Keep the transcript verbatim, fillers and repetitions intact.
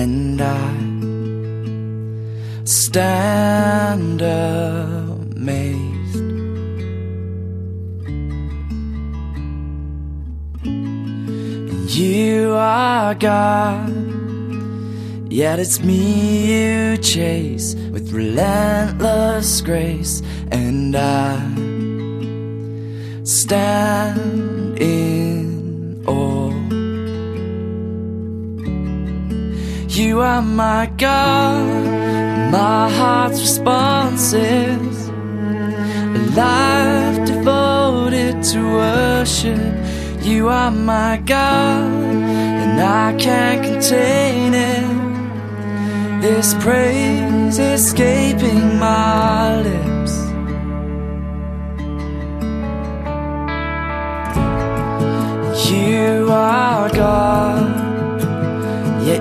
and I stand amazed. You are God, yet it's me you chase with relentless grace, and I stand in awe. You are my God, my heart's responses, a life devoted to worship. You are my God, and I can't contain it. This praise escaping my lips.